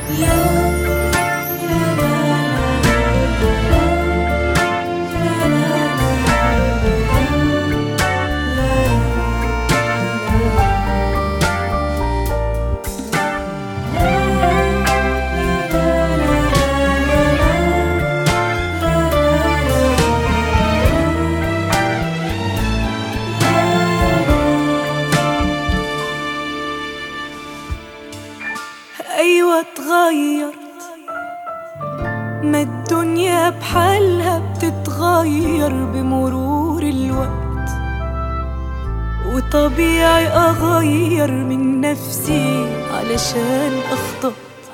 أيوة اتغيرت، ما الدنيا بحالها بتتغير بمرور الوقت، وطبيعي أغير من نفسي علشان أخطأ.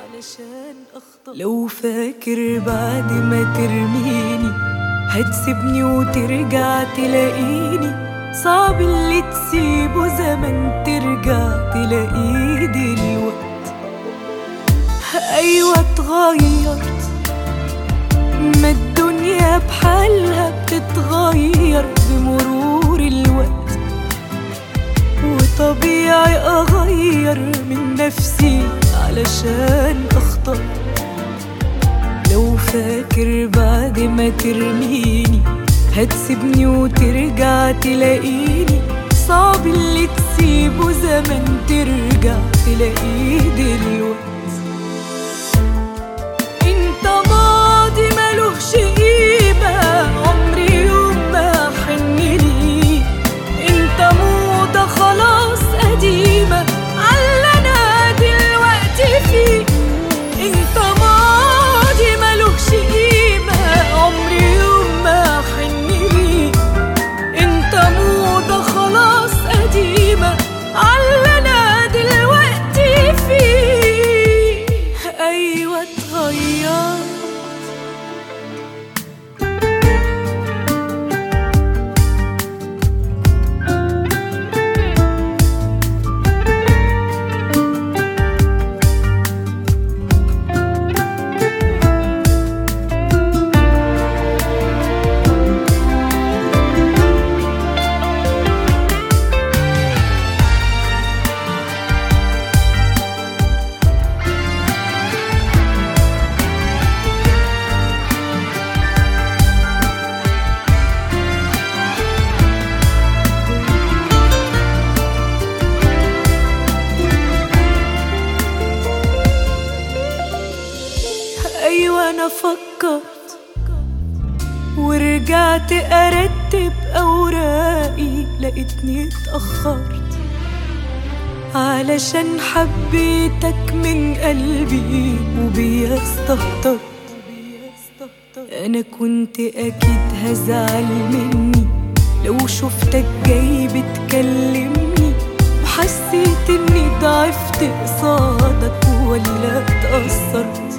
لو فاكر بعد ما ترميني هتسيبني وترجع تلاقيني، صعب اللي تسيبه زمن ترجع تلاقيه دلوقتي. أيوة اتغيرت، ما الدنيا بحالها بتتغير بمرور الوقت، وطبيعي أغير من نفسي علشان أخطأ. لو فاكر بعد ما ترميني هتسيبني وترجع تلاقيني، صعب اللي تسيبه زمن ترجع تلاقيه دلوقتي. انت ماضي ملوش قيمة، عمري يوم ما حن ليه. انت موضة خلاص قديمة عاللي انا دلوقتي فيه. انت ماضي ملوش قيمة، عمري يوم ما حن ليه. انت موضة خلاص قديمة عاللي انا دلوقتي فيه. ايوه اتغيرت. أيوة أنا فكرت ورجعت أرتب أوراقي، لقيتني اتأخرت علشان حبيتك من قلبي وبيا استهترت. أنا كنت أكيد هزعل مني لو شفتك جاي بتكلمني، وحسيت إني ضعفت قصادك ولا اتأثرت.